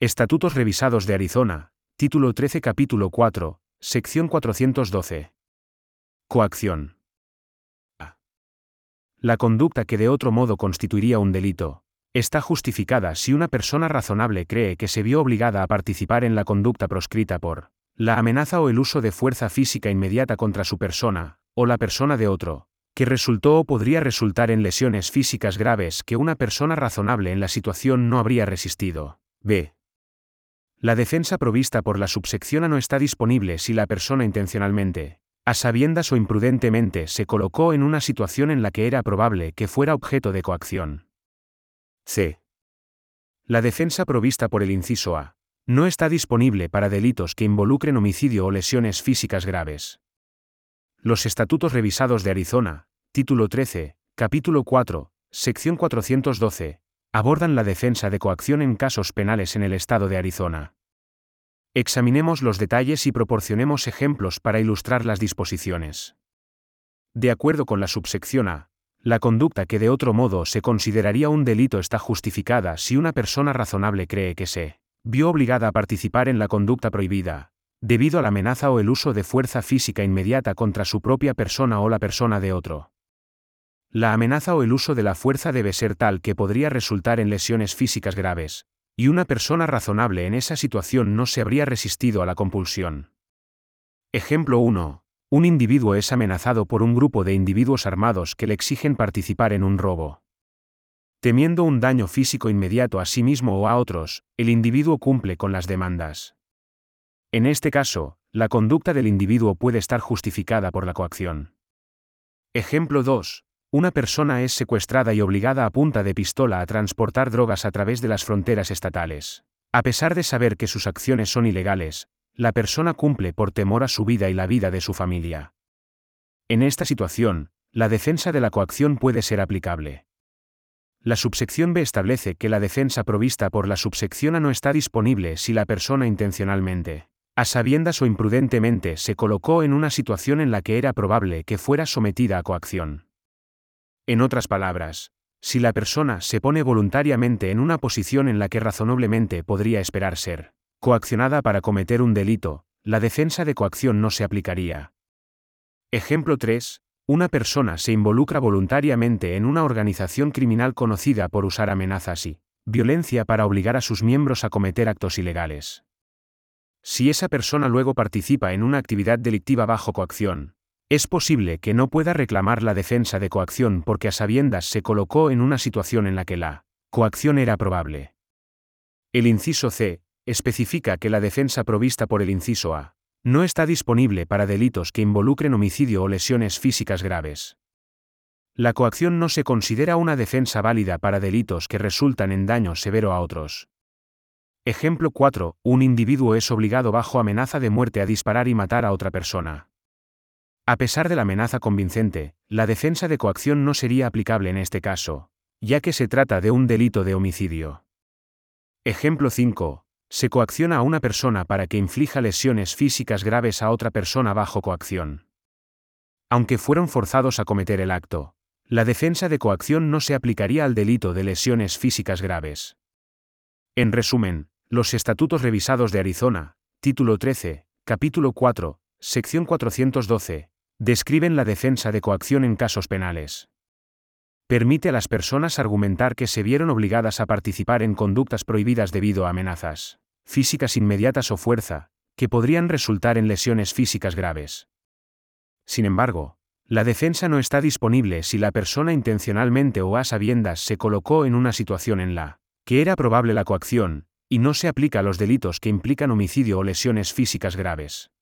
Estatutos revisados de Arizona, título 13 capítulo 4, sección 412. Coacción. A. La conducta que de otro modo constituiría un delito, está justificada si una persona razonable cree que se vio obligada a participar en la conducta proscrita por la amenaza o el uso de fuerza física inmediata contra su persona, o la persona de otro, que resultó o podría resultar en lesiones físicas graves que una persona razonable en la situación no habría resistido. B. La defensa provista por la subsección A no está disponible si la persona intencionalmente, a sabiendas o imprudentemente, se colocó en una situación en la que era probable que fuera objeto de coacción. C. La defensa provista por el inciso A no está disponible para delitos que involucren homicidio o lesiones físicas graves. Los Estatutos revisados de Arizona, título 13, capítulo 4, sección 412, abordan la defensa de coacción en casos penales en el estado de Arizona. Examinemos los detalles y proporcionemos ejemplos para ilustrar las disposiciones. De acuerdo con la subsección A, la conducta que de otro modo se consideraría un delito está justificada si una persona razonable cree que se vio obligada a participar en la conducta prohibida, debido a la amenaza o el uso de fuerza física inmediata contra su propia persona o la persona de otro. La amenaza o el uso de la fuerza debe ser tal que podría resultar en lesiones físicas graves, y una persona razonable en esa situación no se habría resistido a la compulsión. Ejemplo 1. Un individuo es amenazado por un grupo de individuos armados que le exigen participar en un robo. Temiendo un daño físico inmediato a sí mismo o a otros, el individuo cumple con las demandas. En este caso, la conducta del individuo puede estar justificada por la coacción. Ejemplo 2. Una persona es secuestrada y obligada a punta de pistola a transportar drogas a través de las fronteras estatales. A pesar de saber que sus acciones son ilegales, la persona cumple por temor a su vida y la vida de su familia. En esta situación, la defensa de la coacción puede ser aplicable. La subsección B establece que la defensa provista por la subsección A no está disponible si la persona intencionalmente, a sabiendas o imprudentemente, se colocó en una situación en la que era probable que fuera sometida a coacción. En otras palabras, si la persona se pone voluntariamente en una posición en la que razonablemente podría esperar ser coaccionada para cometer un delito, la defensa de coacción no se aplicaría. Ejemplo 3. Una persona se involucra voluntariamente en una organización criminal conocida por usar amenazas y violencia para obligar a sus miembros a cometer actos ilegales. Si esa persona luego participa en una actividad delictiva bajo coacción, es posible que no pueda reclamar la defensa de coacción porque a sabiendas se colocó en una situación en la que la coacción era probable. El inciso C especifica que la defensa provista por el inciso A no está disponible para delitos que involucren homicidio o lesiones físicas graves. La coacción no se considera una defensa válida para delitos que resultan en daño severo a otros. Ejemplo 4. Un individuo es obligado bajo amenaza de muerte a disparar y matar a otra persona. A pesar de la amenaza convincente, la defensa de coacción no sería aplicable en este caso, ya que se trata de un delito de homicidio. Ejemplo 5. Se coacciona a una persona para que inflija lesiones físicas graves a otra persona bajo coacción. Aunque fueron forzados a cometer el acto, la defensa de coacción no se aplicaría al delito de lesiones físicas graves. En resumen, los Estatutos revisados de Arizona, título 13, capítulo 4, sección 412, describen la defensa de coacción en casos penales. Permite a las personas argumentar que se vieron obligadas a participar en conductas prohibidas debido a amenazas físicas inmediatas o fuerza, que podrían resultar en lesiones físicas graves. Sin embargo, la defensa no está disponible si la persona intencionalmente o a sabiendas se colocó en una situación en la que era probable la coacción, y no se aplica a los delitos que implican homicidio o lesiones físicas graves.